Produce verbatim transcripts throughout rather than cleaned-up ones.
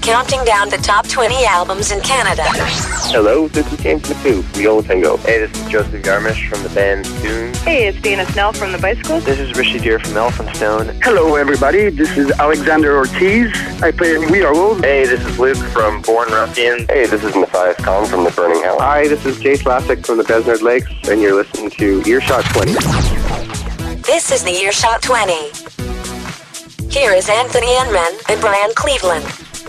counting down the top twenty albums in Canada. Hello, this is James McHugh, Viola Tango. Hey, this is Joseph Yarmish from the band Tunes. Hey, it's Dana Snell from the Bicycles. This is Rishi Deer from Elephant Stone. Hello, everybody. This is Alexander Ortiz. I play in We Are Wolves. Hey, this is Luke from Born Ruffians. Hey, this is Matthias Kahn from The Burning Hell. Hi, this is Jace Lassick from the Besnard Lakes, and you're listening to Earshot twenty. This is the Earshot twenty. Here is Anthony Enman and Brian Cleveland.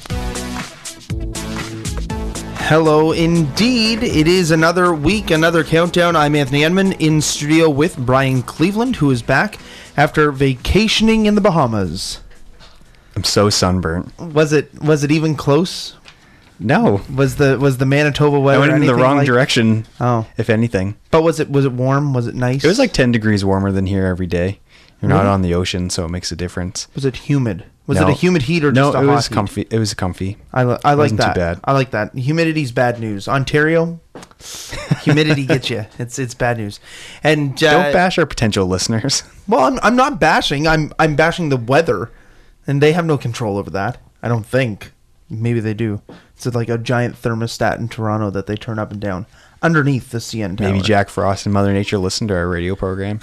Hello, indeed. It is another week, another countdown. I'm Anthony Enman in studio with Brian Cleveland, who is back after vacationing in the Bahamas. I'm so sunburnt. Was it was it even close? No. Was the was the Manitoba weather? I went in the wrong like? direction. Oh, if anything. But was it was it warm? Was it nice? It was like ten degrees warmer than here every day. You're really? not on the ocean, so it makes a difference. Was it humid? Was no. it a humid heat or no, just a it hot was heat? comfy. It was comfy. I, li- I it like wasn't that. Too bad. I like that. Humidity's bad news. Ontario, humidity gets you. It's it's bad news. And uh, don't bash our potential listeners. Well, I'm I'm not bashing. I'm I'm bashing the weather, and they have no control over that. I don't think. Maybe they do. It's like a giant thermostat in Toronto that they turn up and down underneath the C N tower. Maybe Jack Frost and Mother Nature listen to our radio program.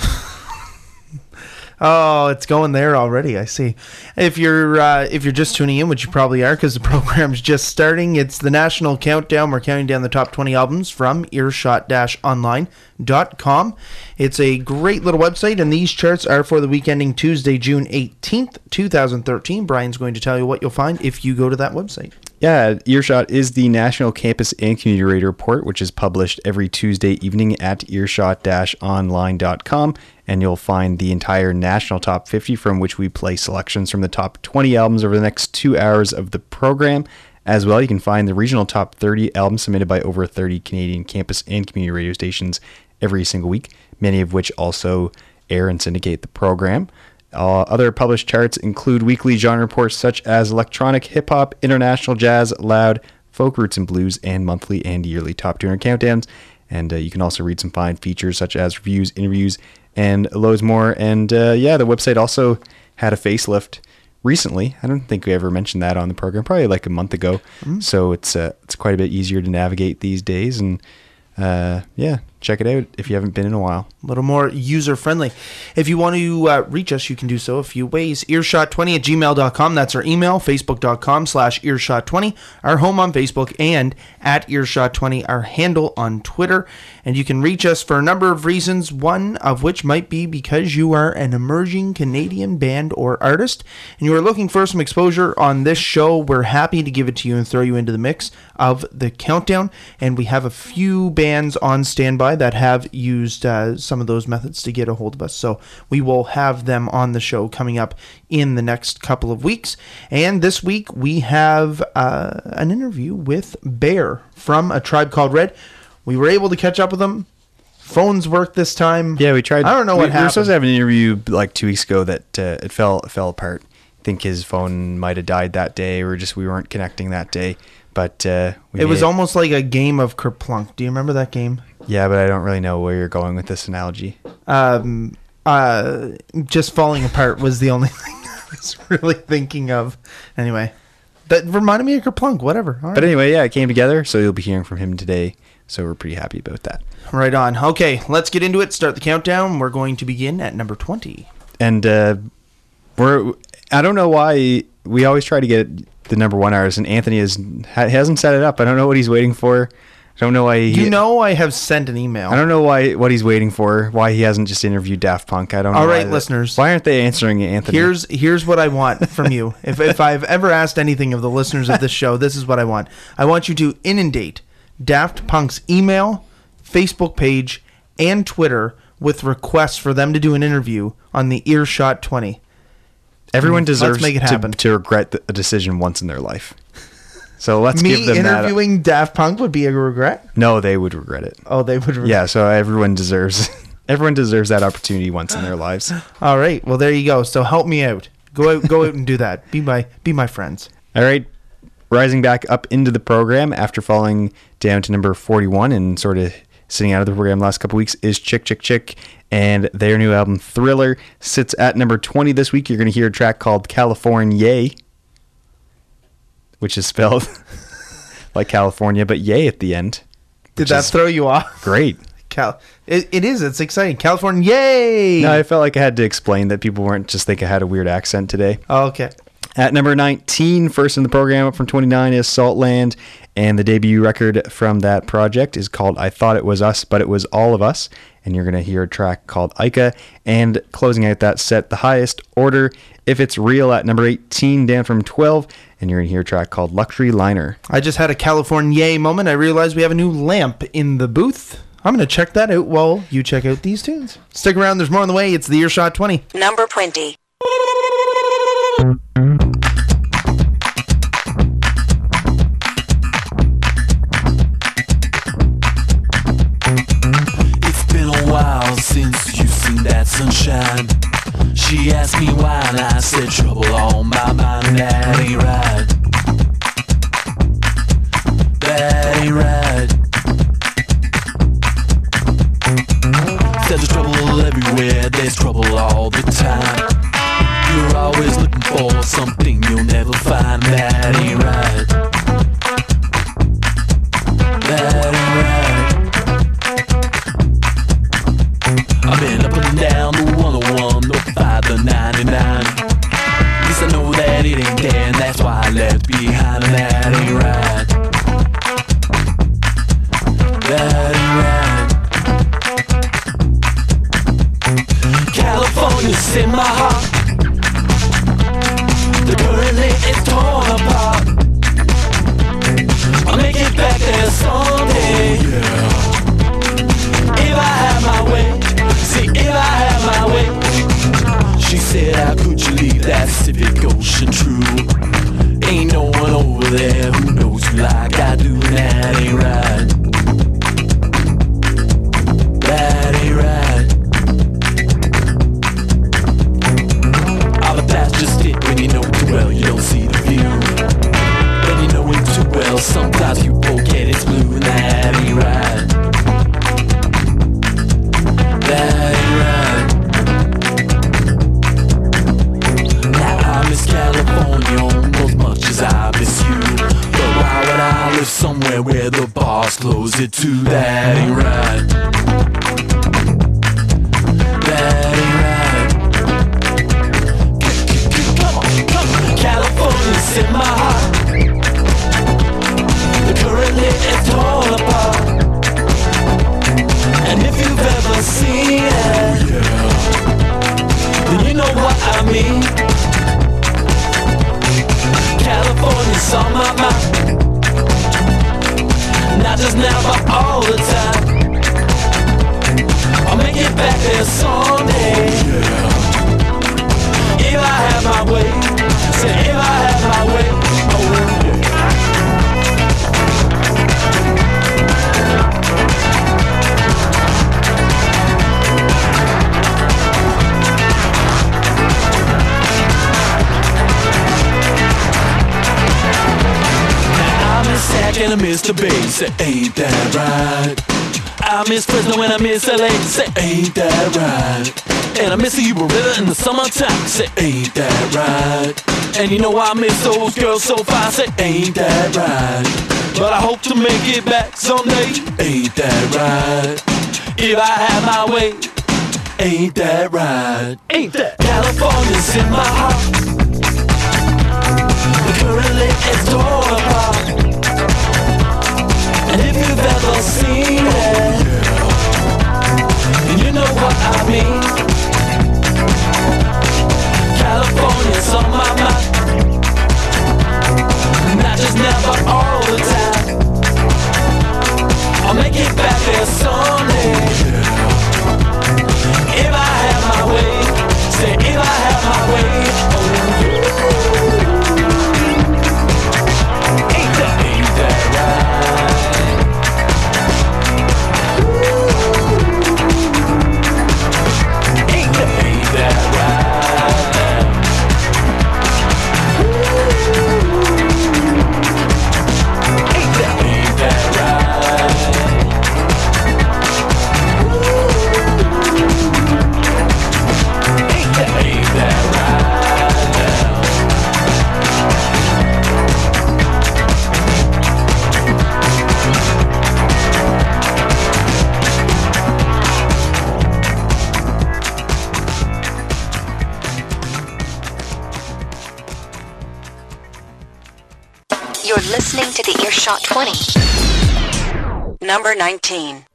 Oh, it's going there already. I see. If you're uh, if you're just tuning in, which you probably are, because the program's just starting, it's the National Countdown. We're counting down the top twenty albums from earshot dash online dot com. It's a great little website, and these charts are for the week ending Tuesday, June eighteenth, twenty thirteen. Brian's going to tell you what you'll find if you go to that website. Yeah, Earshot is the National Campus and Community Radio Report, which is published every Tuesday evening at earshot dash online dot com, and you'll find the entire national top fifty, from which we play selections from the top twenty albums over the next two hours of the program. As well, you can find the regional top thirty albums submitted by over thirty Canadian campus and community radio stations every single week, many of which also air and syndicate the program. Uh, other published charts include weekly genre reports such as electronic, hip-hop, international jazz, loud, folk roots and blues, and monthly and yearly top two hundred countdowns. And uh, you can also read some fine features such as reviews, interviews, and loads more. And uh, yeah, the website also had a facelift recently. I don't think we ever mentioned that on the program, probably like a month ago. Mm-hmm. So it's uh, it's quite a bit easier to navigate these days. And uh, yeah, check it out if you haven't been in a while. A little more user-friendly. If you want to uh, reach us, you can do so a few ways. earshot twenty at gmail dot com. That's our email. Facebook dot com slash earshot twenty. Our home on Facebook, and at earshot twenty, our handle on Twitter. And you can reach us for a number of reasons, one of which might be because you are an emerging Canadian band or artist, and you are looking for some exposure on this show. We're happy to give it to you and throw you into the mix of the countdown. And we have a few bands on standby that have used uh, some of those methods to get a hold of us. So we will have them on the show coming up in the next couple of weeks. And this week we have uh, an interview with Bear from A Tribe Called Red. We were able to catch up with them. Phones worked this time. Yeah, we tried. I don't know we, what we happened. We were supposed to have an interview like two weeks ago that uh, it fell it fell apart. I think his phone might have died that day, or just we weren't connecting that day. But uh, we it was made, almost like a game of Kerplunk. Do you remember that game? Yeah, but I don't really know where you're going with this analogy. Um, uh, just falling apart was the only thing I was really thinking of. Anyway, that reminded me of Kerplunk. Whatever. All right. But anyway, yeah, it came together, so you'll be hearing from him today. So we're pretty happy about that. Right on. Okay, let's get into it. Start the countdown. We're going to begin at number twenty. And uh, we're I don't know why we always try to get the number one artist, and Anthony is hasn't set it up. I don't know what he's waiting for. I don't know why he... You know I have sent an email. I don't know why what he's waiting for, why he hasn't just interviewed Daft Punk. I don't know. All right, why listeners. That, why aren't they answering it, Anthony? Here's here's what I want from you. if if I've ever asked anything of the listeners of this show, this is what I want. I want you to inundate Daft Punk's email, Facebook page, and Twitter with requests for them to do an interview on the Earshot twenty. Everyone deserves let's make it happen. To, to regret a decision once in their life. So let's Me give them that. Me interviewing Daft Punk would be a regret? No, they would regret it. Oh, they would regret it. Yeah, so everyone deserves everyone deserves that opportunity once in their lives. All right. Well, there you go. So help me out. Go out, go out and do that. Be my be my friends. All right. Rising back up into the program after falling down to number forty-one and sort of sitting out of the program the last couple weeks is Chick Chick Chick, and their new album Thriller sits at number twenty this week. You're going to hear a track called California. which is spelled like California, but yay at the end. Did that throw you off? Great. Cal- it, it is. It's exciting. California, yay! No, I felt like I had to explain that people weren't just think I had a weird accent today. Oh, okay. At number nineteen, first in the program up from twenty-nine is Saltland, and the debut record from that project is called I Thought It Was Us, But It Was All of Us, and you're going to hear a track called Ica, and closing out that set, the highest order, If It's Real at number eighteen, down from twelve, and you're going to hear a track called Luxury Liner. I just had a California yay moment. I realized we have a new lamp in the booth. I'm going to check that out while you check out these tunes. Stick around, there's more on the way. It's the Earshot twenty. Number twenty. While since you've seen that sunshine, she asked me why, and I said trouble on my mind. That ain't right. That ain't right. Said there's trouble everywhere, there's trouble all the time. You're always looking for something you'll never find. That ain't right. That ain't right. I've been up and down the one oh one, the five, the ninety-nine. At least I know that it ain't there, and that's why I left behind. And that ain't right. That ain't right. California's in my heart. The currently is torn apart. I'll make it back there someday. Yeah. If I have my way. See, if I had my way. She said, how could you leave that Pacific Ocean true? Ain't no one over there who knows you like I do. That ain't right. That ain't right. Ah, but that's just it. When you know too well, you don't see the view. When you know it too well, sometimes you forget it's blue. And that ain't right. That ain't right. Now I miss California almost as much as I miss you. But why would I live somewhere where the bars close it too? That ain't right. That ain't right. Come on, come on. California's in my heart. The currently is torn apart. And if you've ever seen it, yeah, then you know what I mean. California's on my mind. Not just now, but all the time. I'll make it back there someday. Yeah. If I have my way, say if I have my way, oh yeah. And I miss the Bay, say ain't that right. I miss Fresno and I miss L A, say ain't that right. And I miss the Yuba River in the summertime, say ain't that right. And you know I miss those girls so fine, say ain't that right. But I hope to make it back someday, ain't that right. If I had my way, ain't that right. Ain't that California's in my heart. Currently it's torn apart. And if you've ever seen it, then you know what I mean. California's on my mind. Not just now, but all the time. I'll make it back there someday. If I have my way, say if I have my way, oh yeah. You're listening to the Earshot twenty. Number nineteen.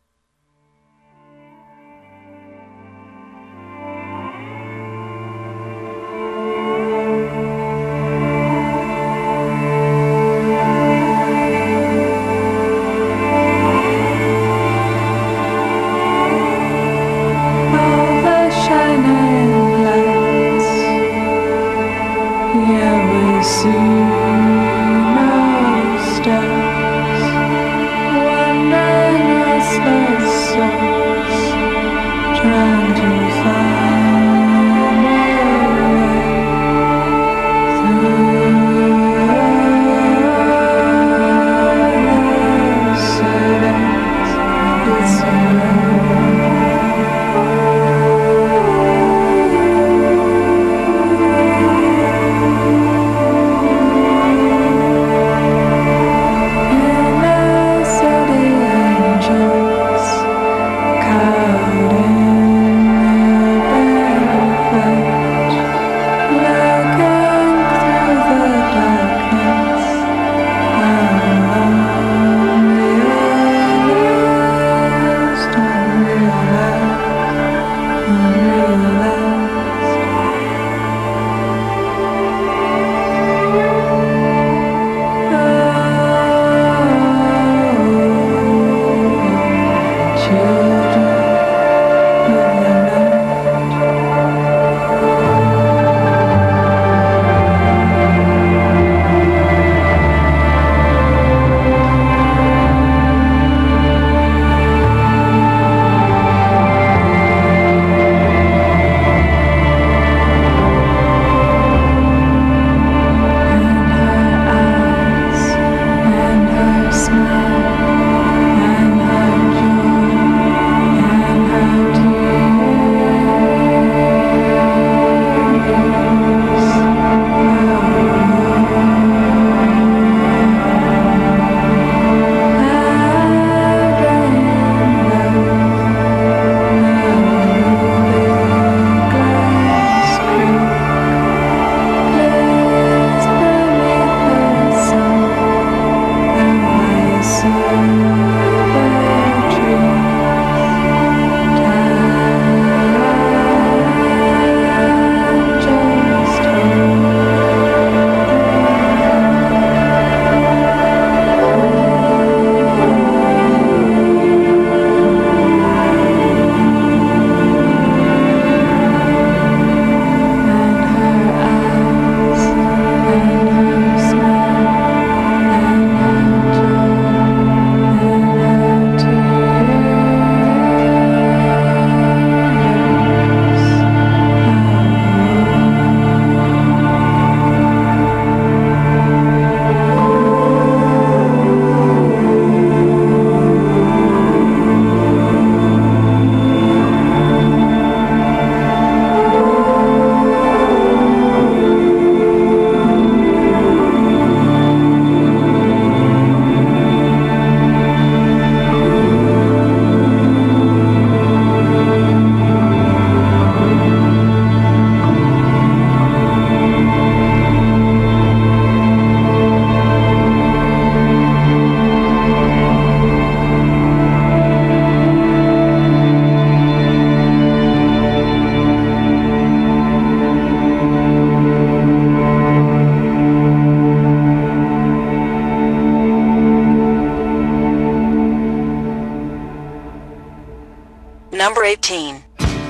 Number eighteen.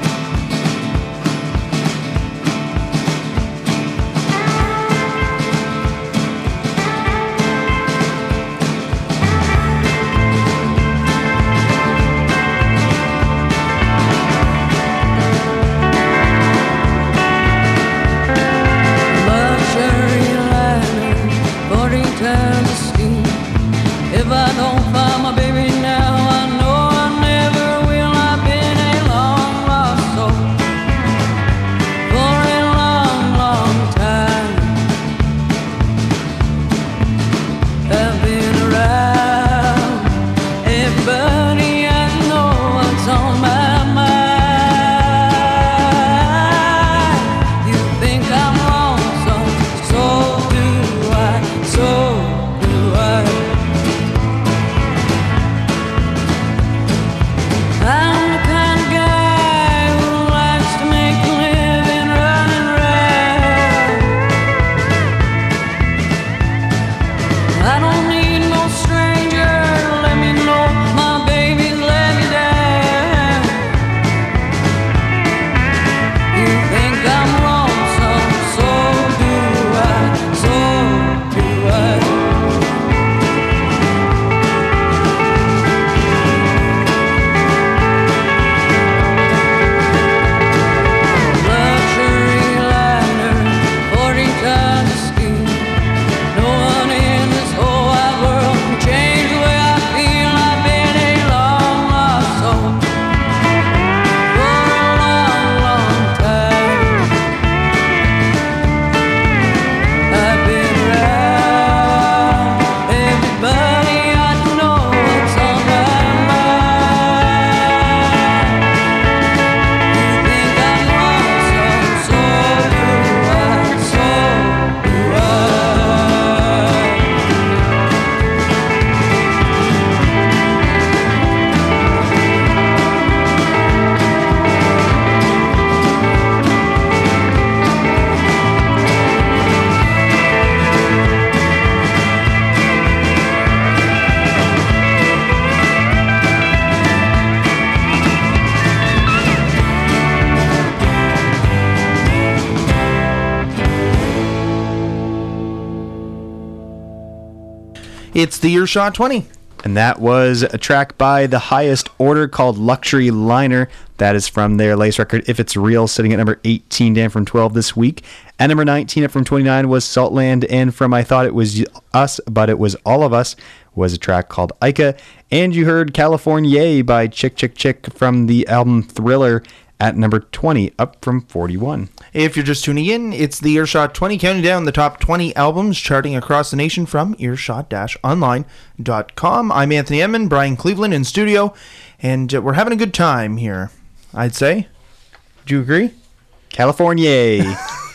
If I don't find my baby now, I know I never will. I've been a long It's the Earshot twenty. And that was a track by The Highest Order called Luxury Liner. That is from their latest record, If It's Real, sitting at number eighteen, down from twelve this week. At number nineteen, up from twenty-nine, was Saltland. And from I Thought It Was Us, But It Was All of Us, was a track called Ica. And you heard California by Chick Chick Chick from the album Thriller at number twenty, up from forty-one. If you're just tuning in, it's the Earshot twenty, counting down the top twenty albums charting across the nation from earshot online dot com. I'm Anthony Emman, Brian Cleveland in studio, and uh, we're having a good time here, I'd say. Do you agree? California.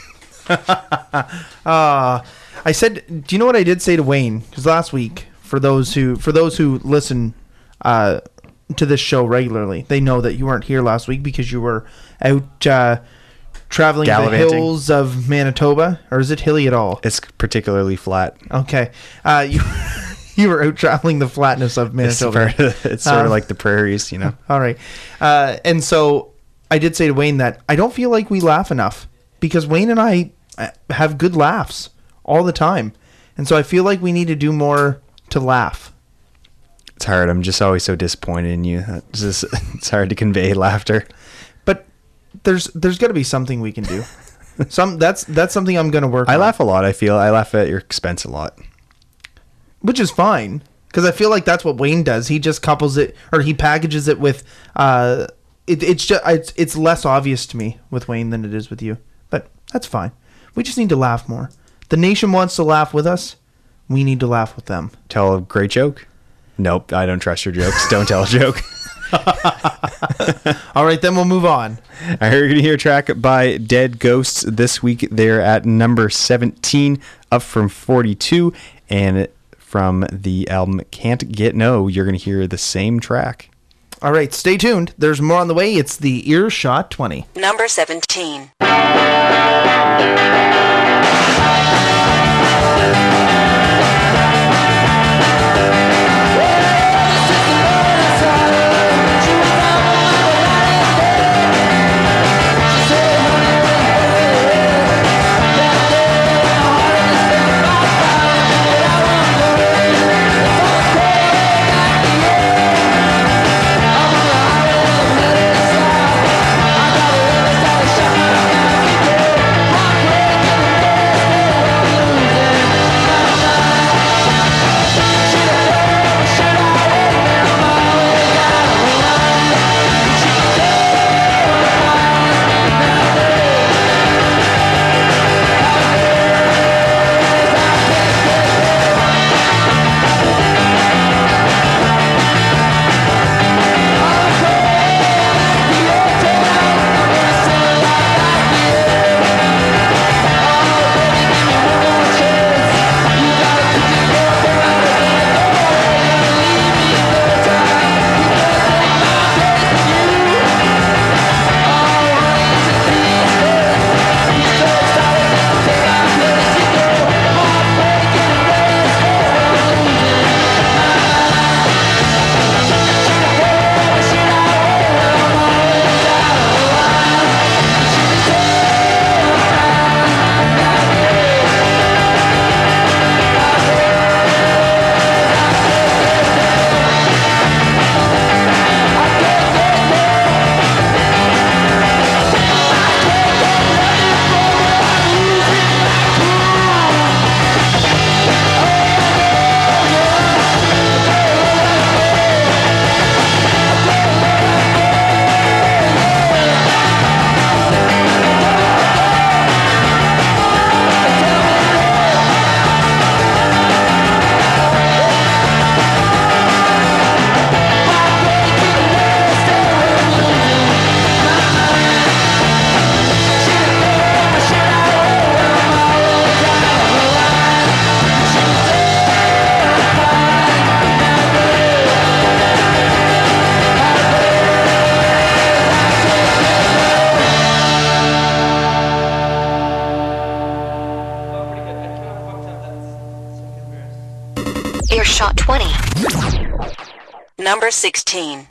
uh, I said, do you know what I did say to Wayne? Because last week, for those who for those who listen uh, to this show regularly, they know that you weren't here last week because you were out uh, traveling the hills of Manitoba. Or is it hilly at all? It's particularly flat. Okay. Uh, you you were out traveling the flatness of Manitoba. It's, of, it's sort um, of like the prairies, you know. All right. Uh, and so I did say to Wayne that I don't feel like we laugh enough, because Wayne and I have good laughs all the time. And so I feel like we need to do more to laugh. It's hard. I'm just always so disappointed in you. It's, just, it's hard to convey laughter. But there's there's got to be something we can do. Some that's that's something I'm going to work I on. laugh a lot, I feel. I laugh at your expense a lot. Which is fine, because I feel like that's what Wayne does. He just couples it, or he packages it with uh it, it's just it's, it's less obvious to me with Wayne than it is with you. But that's fine. We just need to laugh more. The nation wants to laugh with us. We need to laugh with them. Tell a great joke? Nope, I don't trust your jokes. Don't tell a joke. All right, then we'll move on. I heard you're going to hear a track by Dead Ghosts this week. They're at number seventeen, up from forty-two. And from the album Can't Get No, you're going to hear the same track. All right, stay tuned. There's more on the way. It's the Earshot twenty. Number seventeen. Earshot twenty. Number sixteen.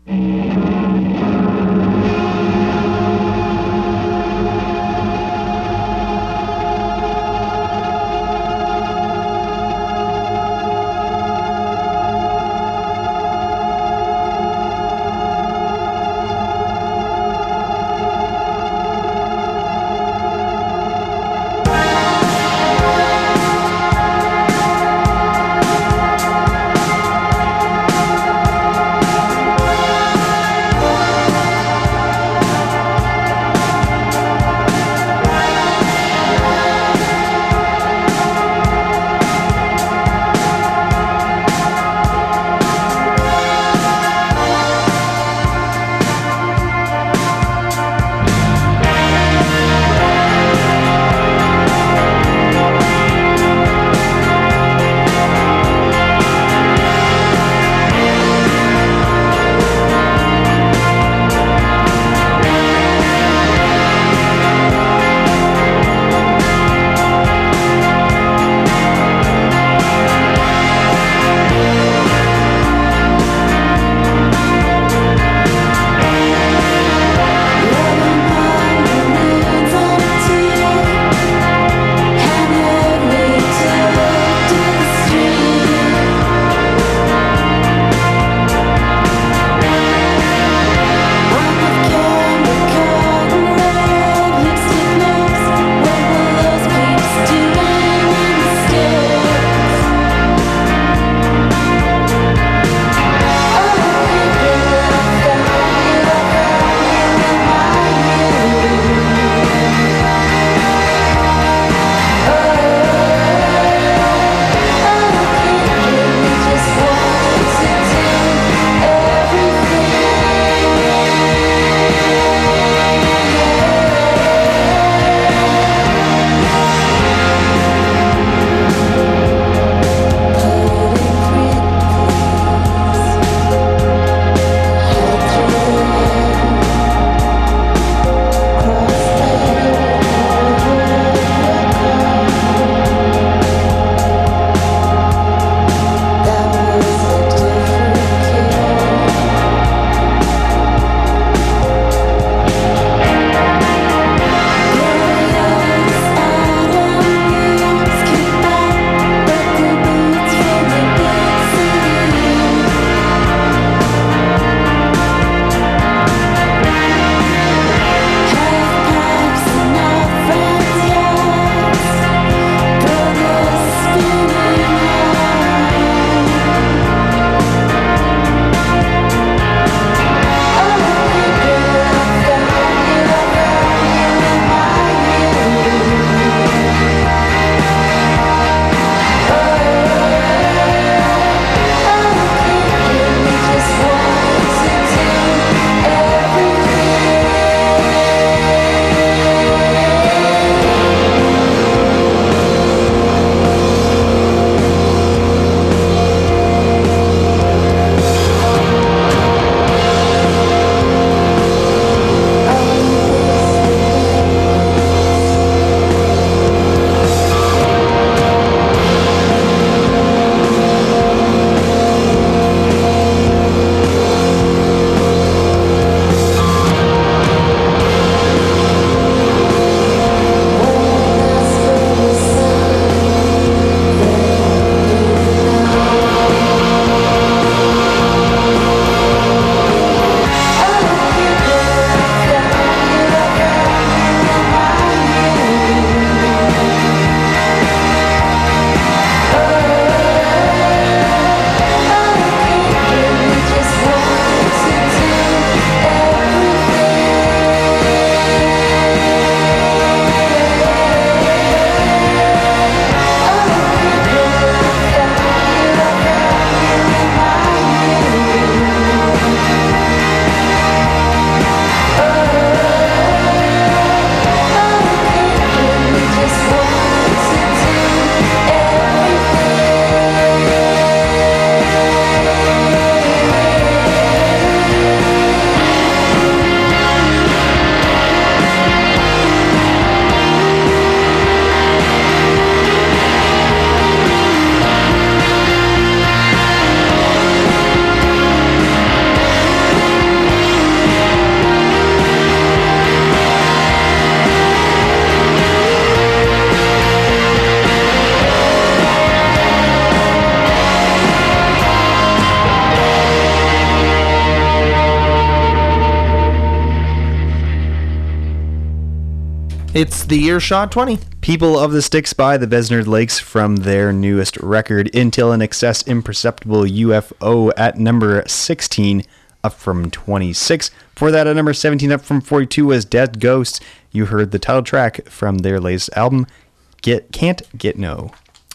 It's the Earshot twenty. People of the Sticks by the Besnard Lakes from their newest record, Until an Excess Imperceptible U F O, at number sixteen, up from twenty-six. Before that, at number seventeen, up from forty-two, was Dead Ghosts. You heard the title track from their latest album, Get Can't Get No.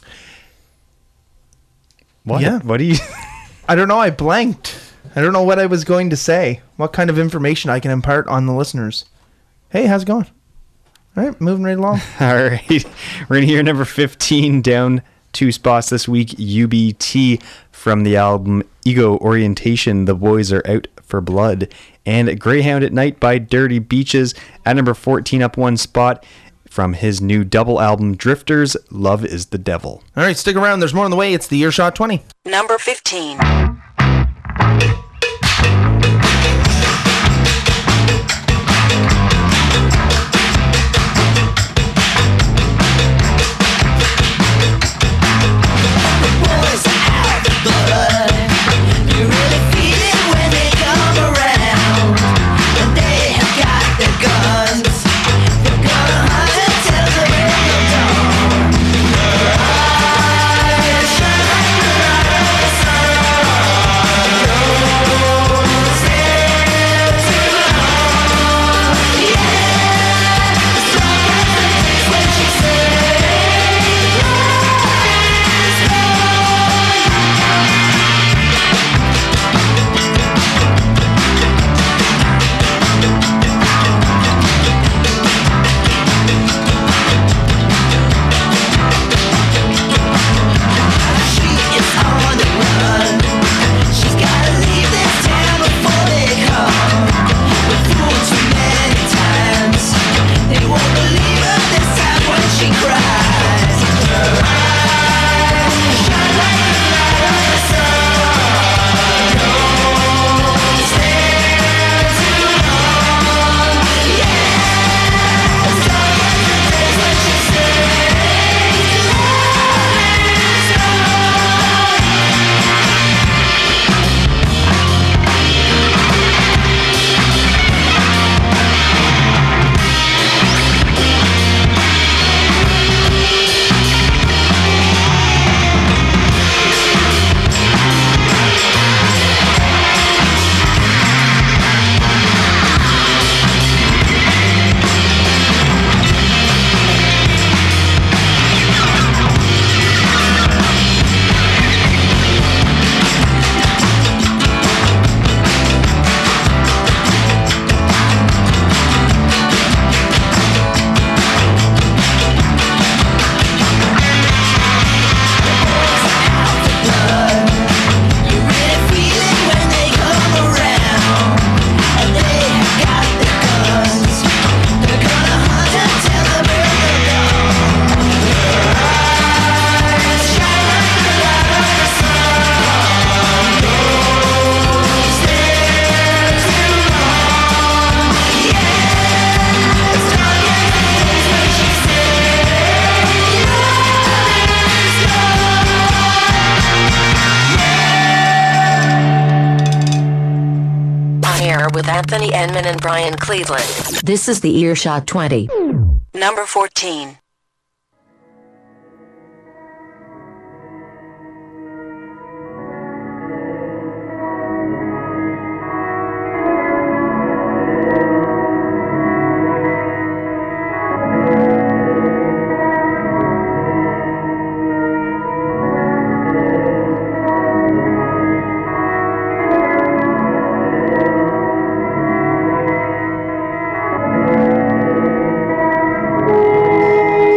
What? Yeah. What do you... I don't know. I blanked. I don't know what I was going to say. What kind of information I can impart on the listeners. Hey, how's it going? All right, moving right along. All right. We're going to hear number fifteen, down two spots this week, U B T, from the album Ego Orientation, The Boys Are Out for Blood. And Greyhound at Night by Dirty Beaches, at number fourteen, up one spot, from his new double album, Drifters, Love is the Devil. All right, stick around. There's more on the way. It's the Earshot twenty. Number fifteen. With Anthony Enman and Brian Cleveland. This is the Earshot twenty. Number fourteen. Thank you.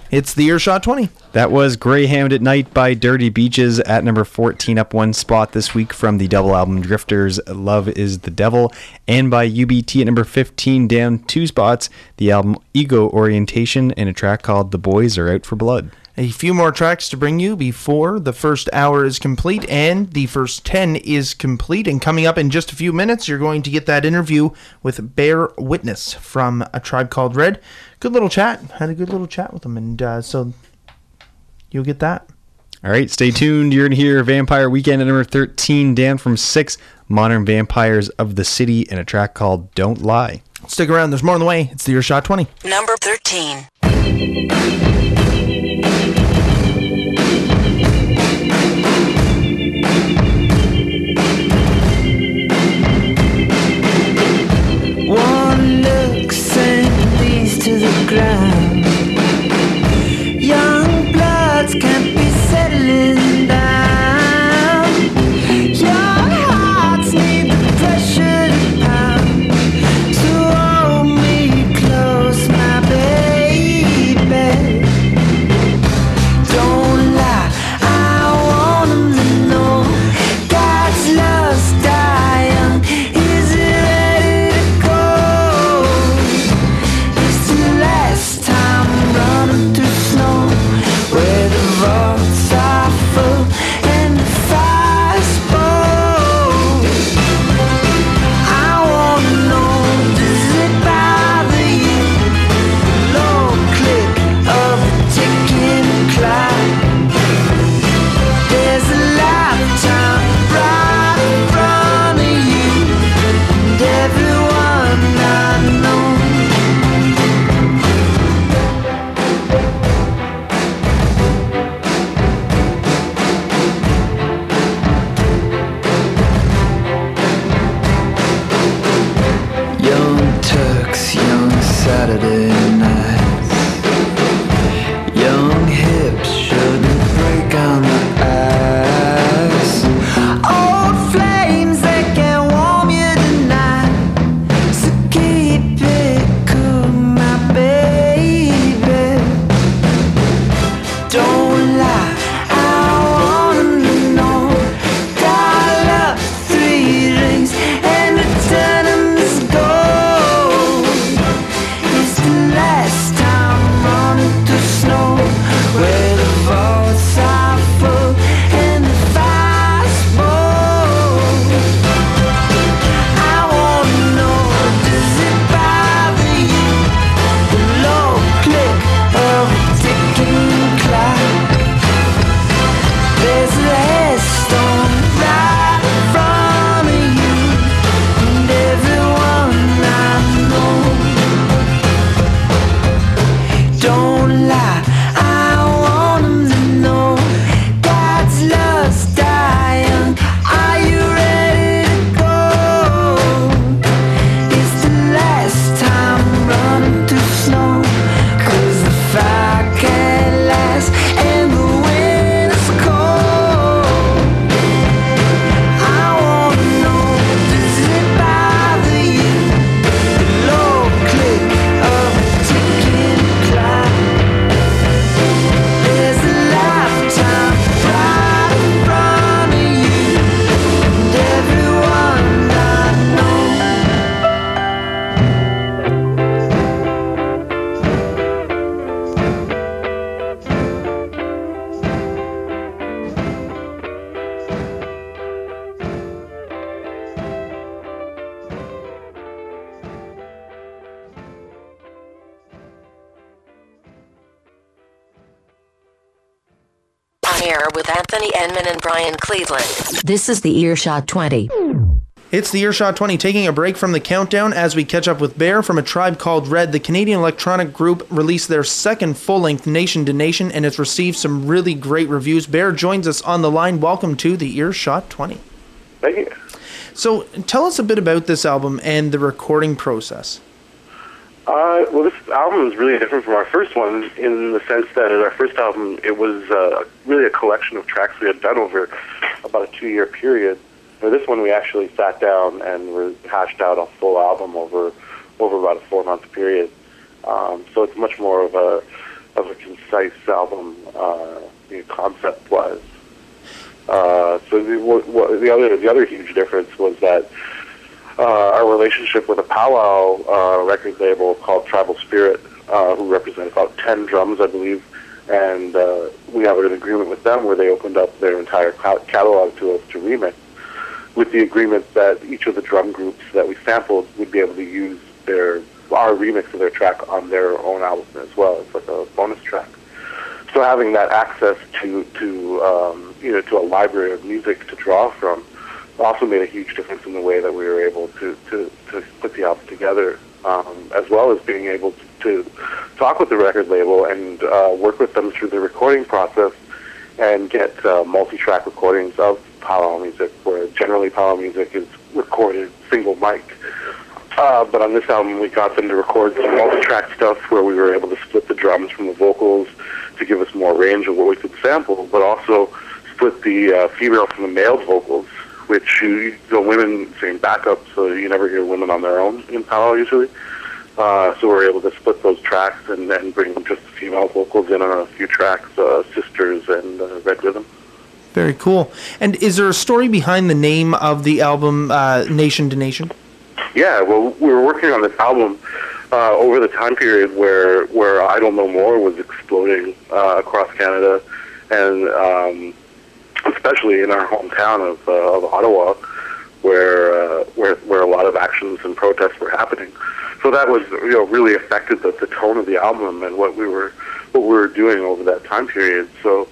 It's the Earshot twenty. That was Greyhound at Night by Dirty Beaches at number fourteen, up one spot this week from the double album Drifters, Love is the Devil, and by U B T at number fifteen, down two spots, the album Ego Orientation and a track called The Boys Are Out for Blood. A few more tracks to bring you before the first hour is complete and the first ten is complete. And coming up in just a few minutes, you're going to get that interview with Bear Witness from A Tribe Called Red. Good little chat. Had a good little chat with him, and uh, so you'll get that. All right, stay tuned. You're going to hear Vampire Weekend at number thirteen, down from six, Modern Vampires of the City, and a track called Don't Lie. Stick around. There's more on the way. It's the Earshot twenty. Number thirteen. One look sent these to the ground. Young bloods can't be settling down. Young hearts need the pressure to pound. So hold me close, my baby. Don't lie, I want 'em to know God's love's dying. Is it ready to go? It's the last time running through snow where the vaults are full and the fire's bold. I wanna know, does it bother you? The low click of a ticking clock. There's a lifetime right in front of you, and everyone I know. Young Turks, young Saturday nights. Young hips shouldn't break on the ice. Old flames that can warm you tonight. So keep it cool, my baby. Don't lie, I want to know. Dial up three rings and return 'em as gold. It's the last time running through snow where the vaults are full and the fire's bold. I wanna know, does it bother you? The low click of a ticking clock. There's a headstone right in front of you, and everyone I know. Don't lie, I want 'em to know God's love's dying. Are you ready to go? It's the last time running through snow, 'cause the fire can't last and the wind is cold. I wanna know, does it bother you? The low click of a ticking clock. There's a lifetime right in front of you, and everyone I know. On air with Anthony Enman and Brian Cleveland. This is the Earshot twenty. It's the Earshot twenty, taking a break from the countdown as we catch up with Bear from A Tribe Called Red. The Canadian electronic group released their second full-length Nation to Nation, and it's received some really great reviews. Bear joins us on the line. Welcome to the Earshot twenty. Thank you. So tell us a bit about this album and the recording process. Uh, well, this album is really different from our first one in the sense that in our first album, it was uh, really a collection of tracks we had done over about a two-year period. For this one, we actually sat down and we hashed out a full album over over about a four-month period. Um, so it's much more of a of a concise album uh, the concept was. Uh, so the, what, what, the other the other huge difference was that uh, our relationship with a powwow uh, record label called Tribal Spirit, uh, who represent about ten drums, I believe, and uh, we have an agreement with them where they opened up their entire catalog to us to remix, with the agreement that each of the drum groups that we sampled would be able to use their our remix of their track on their own album as well. It's like a bonus track. So having that access to to um, you know to a library of music to draw from also made a huge difference in the way that we were able to to, to put the album together, um, as well as being able to, to talk with the record label and uh, work with them through the recording process and get uh, multi-track recordings of powwow music, where generally powwow music is recorded single mic. Uh, but on this album, we got them to record some multi-track stuff where we were able to split the drums from the vocals to give us more range of what we could sample, but also split the uh, female from the male vocals, which you, the women sing backup, so you never hear women on their own in powwow usually. Uh, so we're able to split those tracks and then bring just the female vocals in on a few tracks, uh, Sisters and uh, Red Rhythm. Very cool. And is there a story behind the name of the album, uh, Nation to Nation? Yeah, well, we were working on this album uh, over the time period where where I Don't Know More was exploding uh, across Canada, and um, especially in our hometown of, uh, of Ottawa, where uh, where where a lot of actions and protests were happening. So that was, you know, really affected the, the tone of the album and what we were what we were doing over that time period. So.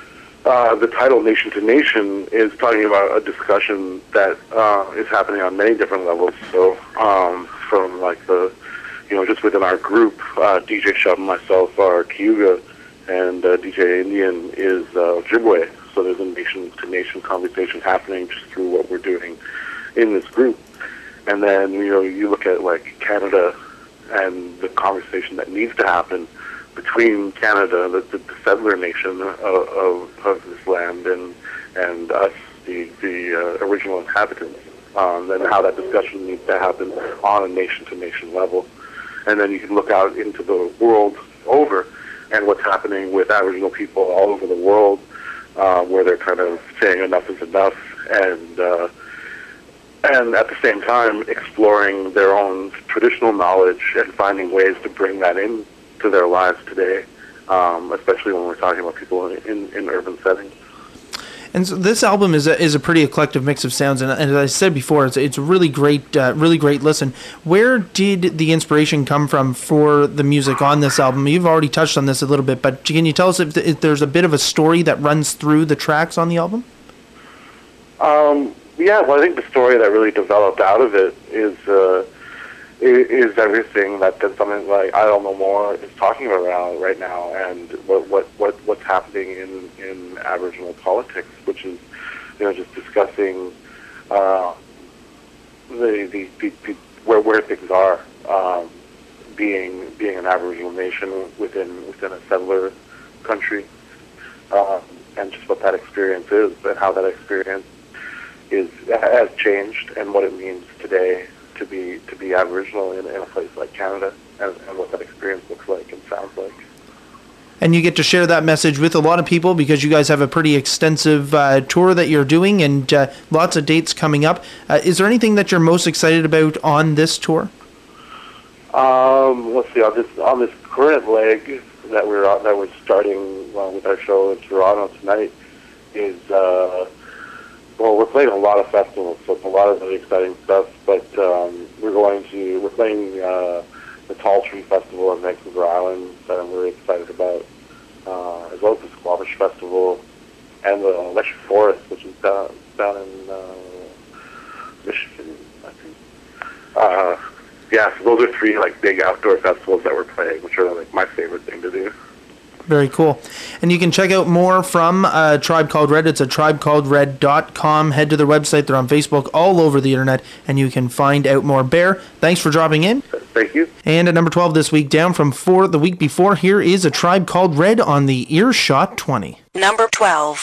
Uh, the title Nation to Nation is talking about a discussion that uh, is happening on many different levels. So um, from like the, you know, just within our group, uh, D J Shub and myself are Cayuga, and uh, D J Indian is uh, Ojibwe. So there's a nation to nation conversation happening just through what we're doing in this group. And then, you know, you look at like Canada and the conversation that needs to happen between Canada, the, the, the settler nation of, of, of this land, and and us, the the uh, original inhabitants, um, and how that discussion needs to happen on a nation-to-nation level. And then you can look out into the world over, and what's happening with Aboriginal people all over the world, uh, where they're kind of saying enough is enough, and uh, and at the same time exploring their own traditional knowledge and finding ways to bring that in to their lives today, um, especially when we're talking about people in, in, in urban settings. And so this album is a, is a pretty eclectic mix of sounds, and, and as I said before, it's it's a really great, uh, really great listen. Where did the inspiration come from for the music on this album? You've already touched on this a little bit, but can you tell us if, if there's a bit of a story that runs through the tracks on the album? Um, yeah, well, I think the story that really developed out of it is uh, is everything that, that something like I Don't Know More is talking about right now, and what what, what what's happening in, in Aboriginal politics, which is, you know, just discussing uh, the, the, the, the where where things are, um, being being an Aboriginal nation within within a settler country, uh, and just what that experience is, and how that experience is has changed, and what it means today to be to be Aboriginal in, in a place like Canada, and, and what that experience looks like and sounds like. And you get to share that message with a lot of people because you guys have a pretty extensive uh, tour that you're doing, and uh, lots of dates coming up. Uh, is there anything that you're most excited about on this tour? Um, let's see, on this on this current leg that we're on, that we're starting uh, with our show in Toronto tonight is. Uh, Well, we're playing a lot of festivals, so it's a lot of really exciting stuff. But um, we're going to we're playing uh, the Tall Tree Festival on Vancouver Island that I'm really excited about, uh, as well as the Squamish Festival and the Electric Forest, which is down down in uh, Michigan, I think. Uh, yeah, so those are three like big outdoor festivals that we're playing, which are like my favorite thing to do. Very cool. And you can check out more from uh, Tribe Called Red. It's at tribe called red dot com. Head to their website. They're on Facebook, all over the internet, and you can find out more. Bear, thanks for dropping in. Thank you. And at number twelve this week, down from four the week before, here is A Tribe Called Red on the Earshot twenty. Number twelve.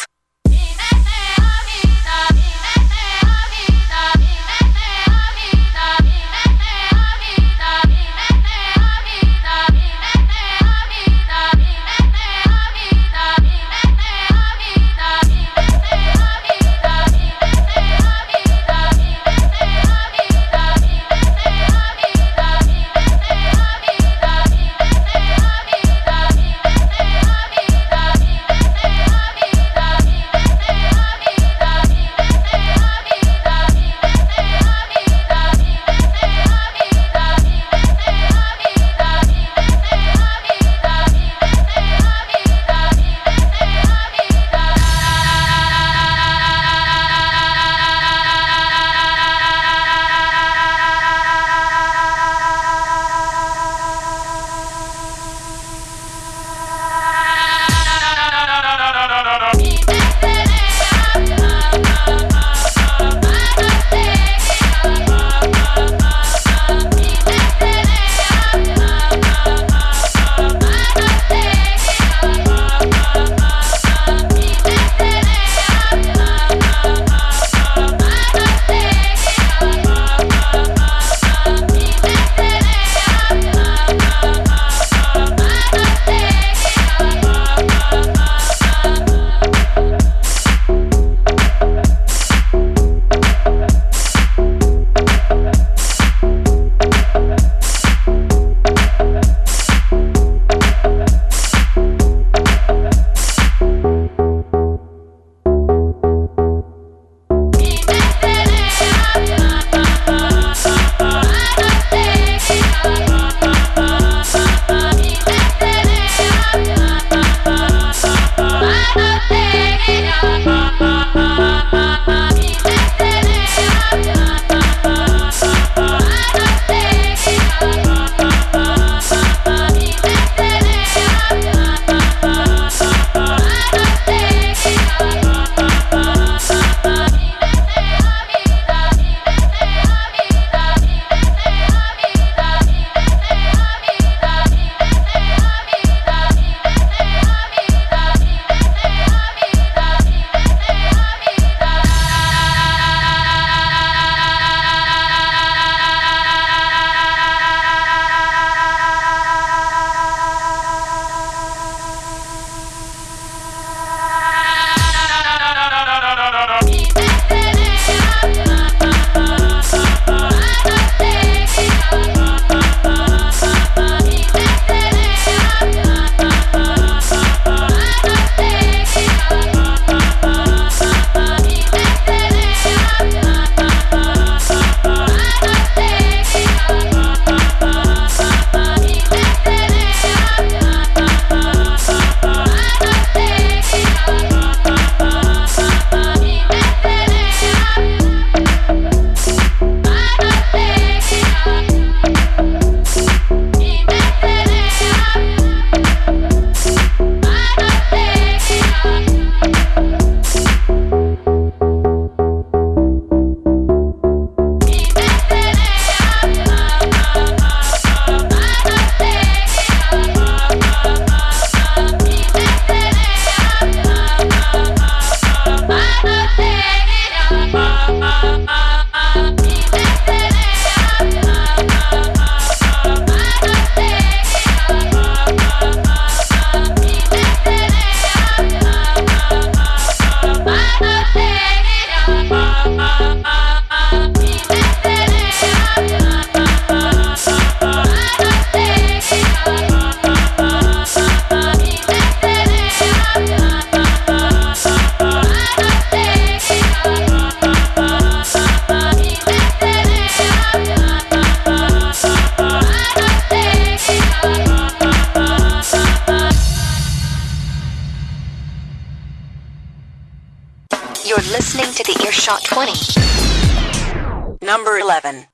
listening to the Earshot twenty. Number eleven.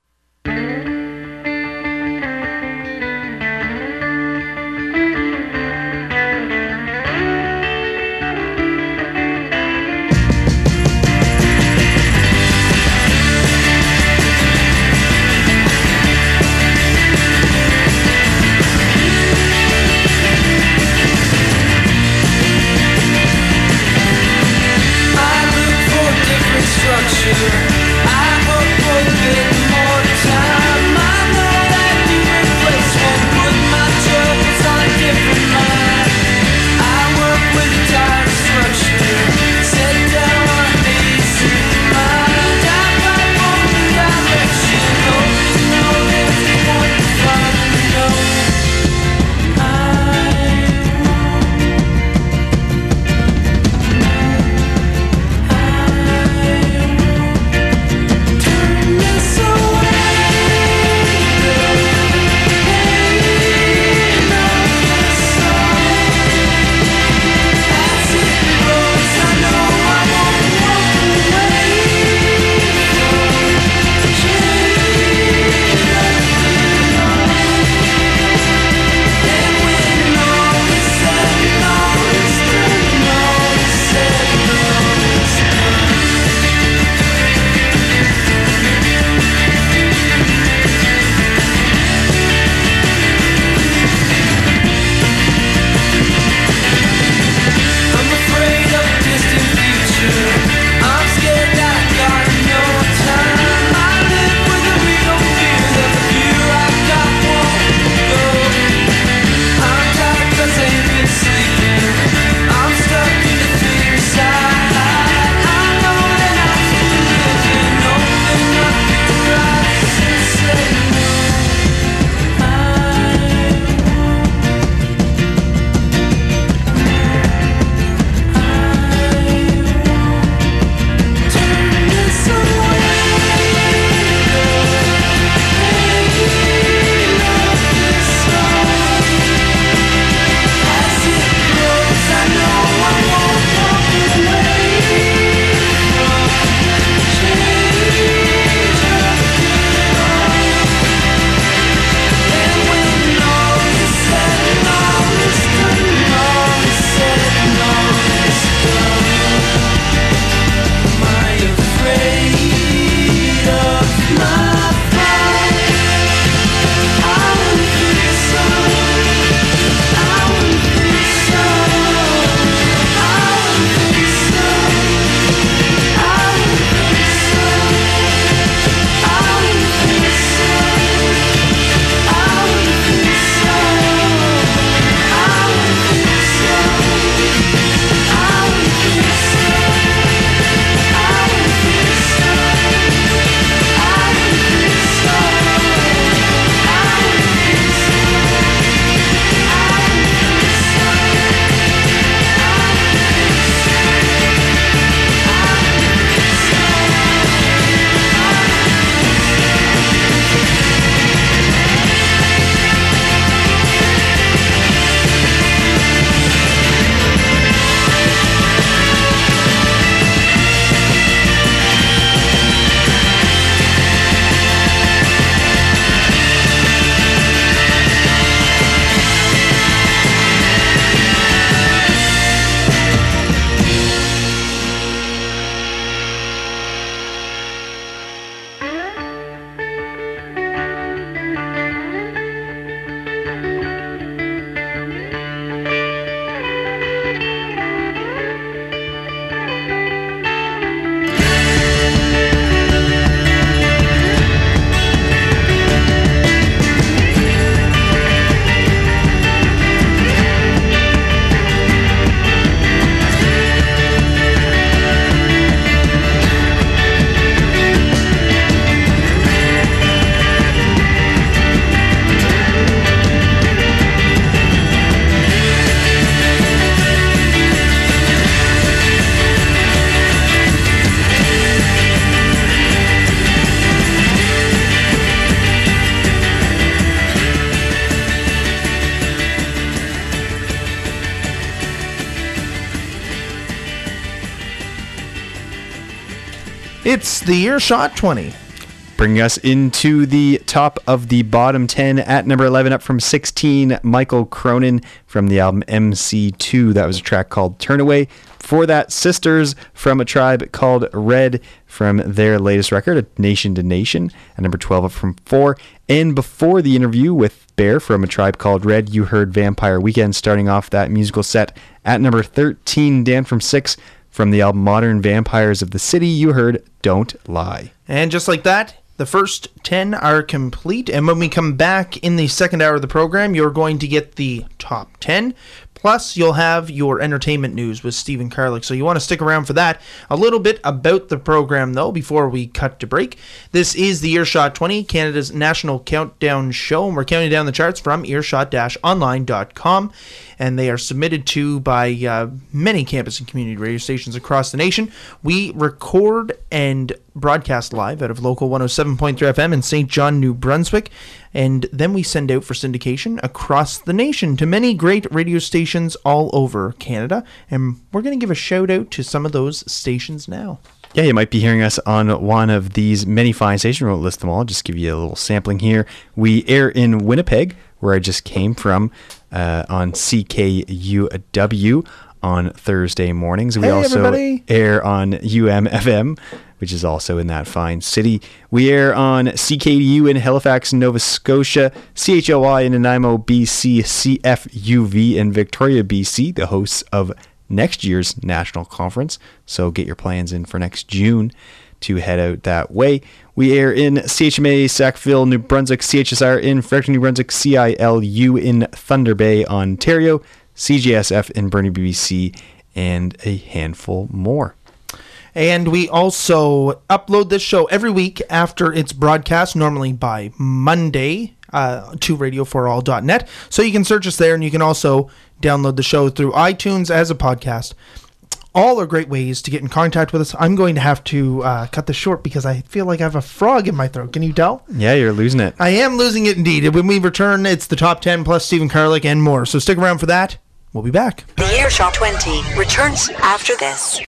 Structure. I hope for a bit more It's the Earshot twenty. Bringing us into the top of the bottom ten at number eleven, up from sixteen, Michael Cronin from the album M C two. That was a track called Turn Away. Before that, Sisters from a tribe called Red from their latest record, Nation to Nation, at number twelve, up from four. And before the interview with Bear from a tribe called Red, you heard Vampire Weekend starting off that musical set at number thirteen, down from six. From the album Modern Vampires of the City, you heard Don't Lie. And just like that, the first ten are complete. And when we come back in the second hour of the program, you're going to get the top ten. Plus, you'll have your entertainment news with Stephen Carlick. So you want to stick around for that. A little bit about the program, though, before we cut to break. This is the Earshot twenty, Canada's national countdown show. And we're counting down the charts from earshot dash online dot com. And they are submitted to by uh, many campus and community radio stations across the nation. We record and broadcast live out of Local one oh seven point three F M in Saint John, New Brunswick. And then we send out for syndication across the nation to many great radio stations all over Canada. And we're going to give a shout out to some of those stations now. Yeah, you might be hearing us on one of these many fine stations. We won't list them all. I'll just give you a little sampling here. We air in Winnipeg, where I just came from, uh, on C K U W on Thursday mornings. We Hey, also everybody. air on U M F M, which is also in that fine city. We air on C K D U in Halifax, Nova Scotia, C H O I in Nanaimo, B C, C F U V in Victoria, B C, the hosts of next year's national conference. So get your plans in for next June to head out that way. We air in C H M A, Sackville, New Brunswick, C H S R in Fredericton, New Brunswick, C I L U in Thunder Bay, Ontario, C J S F in Burnaby, B C, and a handful more. And we also upload this show every week after it's broadcast, normally by Monday, uh, to radio for all dot net. So you can search us there, and you can also download the show through iTunes as a podcast. All are great ways to get in contact with us. I'm going to have to uh, cut this short because I feel like I have a frog in my throat. Can you tell? Yeah, you're losing it. I am losing it indeed. When we return, it's the top ten plus Stephen Carlick and more. So stick around for that. We'll be back. The Earshot twenty returns after this.